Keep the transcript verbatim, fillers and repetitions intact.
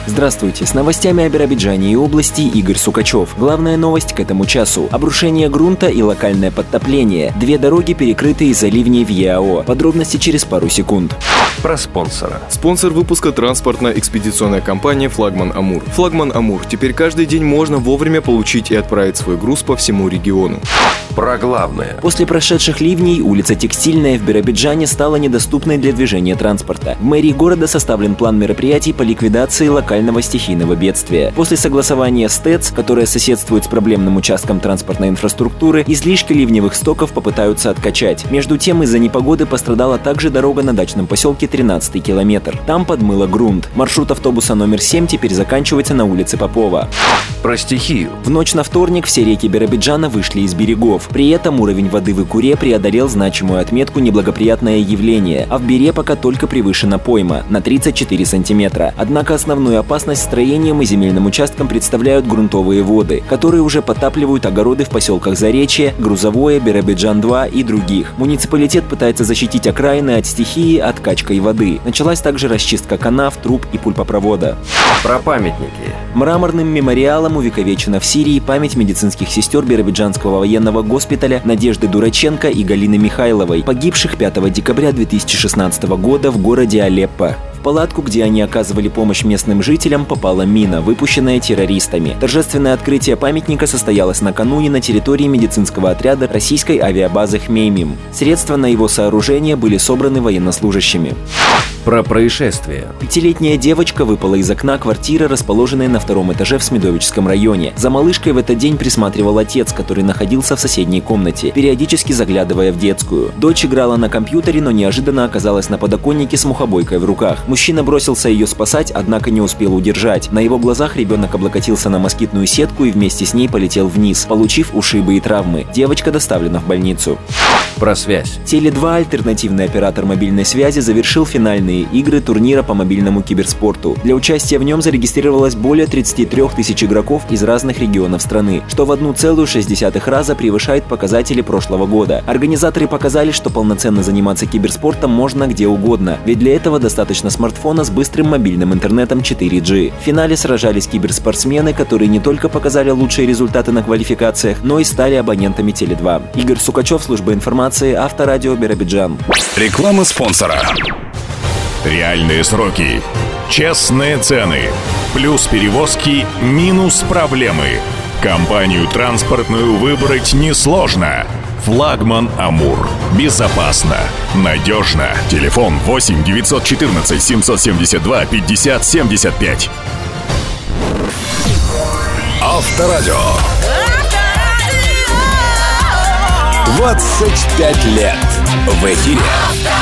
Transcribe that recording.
Здравствуйте, с новостями о Биробиджане и области Игорь Сукачев. Главная новость к этому часу. Обрушение грунта и локальное подтопление. Две дороги перекрыты из-за ливней в ЕАО. Подробности через пару секунд. Про спонсора. Спонсор выпуска — транспортно-экспедиционная компания «Флагман Амур». «Флагман Амур» — теперь каждый день можно вовремя получить и отправить свой груз по всему региону. Про главное. После прошедших ливней улица Текстильная в Биробиджане стала недоступной для движения транспорта. В мэрии города составлен план мероприятий по ликвидации локального стихийного бедствия. После согласования с ТЭЦ, которая соседствует с проблемным участком транспортной инфраструктуры, излишки ливневых стоков попытаются откачать. Между тем, из-за непогоды пострадала также дорога на дачном поселке тринадцатый километр. Там подмыло грунт. Маршрут автобуса номер семь теперь заканчивается на улице Попова. Про стихию. В ночь на вторник все реки Биробиджана вышли из берегов. При этом уровень воды в Икуре преодолел значимую отметку «неблагоприятное явление», а в Бире пока только превышена пойма на тридцать четыре сантиметра. Однако основную опасность строениям и земельным участкам представляют грунтовые воды, которые уже подтапливают огороды в поселках Заречье, Грузовое, Биробиджан-два и других. Муниципалитет пытается защитить окраины от стихии откачкой воды. Началась также расчистка канав, труб и пульпопровода. Про памятники. Мраморным мемориалом увековечена в Сирии память медицинских сестер Биробиджанского военного госпиталя Надежды Дураченко и Галины Михайловой, погибших пятого декабря две тысячи шестнадцатого года в городе Алеппо. В палатку, где они оказывали помощь местным жителям, попала мина, выпущенная террористами. Торжественное открытие памятника состоялось накануне на территории медицинского отряда российской авиабазы Хмеймим. Средства на его сооружение были собраны военнослужащими. Про происшествие. Пятилетняя девочка выпала из окна квартиры, расположенной на втором этаже в Смедовическом районе. За малышкой в этот день присматривал отец, который находился в соседней комнате, периодически заглядывая в детскую. Дочь играла на компьютере, но неожиданно оказалась на подоконнике с мухобойкой в руках. Мужчина бросился ее спасать, однако не успел удержать. На его глазах ребенок облокотился на москитную сетку и вместе с ней полетел вниз, получив ушибы и травмы. Девочка доставлена в больницу. Про связь. Теле два, альтернативный оператор мобильной связи, завершил финальные игры турнира по мобильному киберспорту. Для участия в нем зарегистрировалось более тридцати трёх тысяч игроков из разных регионов страны, что в одна целая шесть десятых раза превышает показатели прошлого года. Организаторы показали, что полноценно заниматься киберспортом можно где угодно, ведь для этого достаточно смартфона с быстрым мобильным интернетом четыре джи. В финале сражались киберспортсмены, которые не только показали лучшие результаты на квалификациях, но и стали абонентами Теле два. Игорь Сукачев, служба информации, Авторадио Биробиджан. Реклама спонсора. Реальные сроки, честные цены, плюс перевозки, минус проблемы. Компанию транспортную выбрать несложно. «Флагман Амур». Безопасно, надежно. Телефон восемь девятьсот четырнадцать семьсот семьдесят два пятьдесят семьдесят пять. Авторадио. двадцать пять лет в эфире.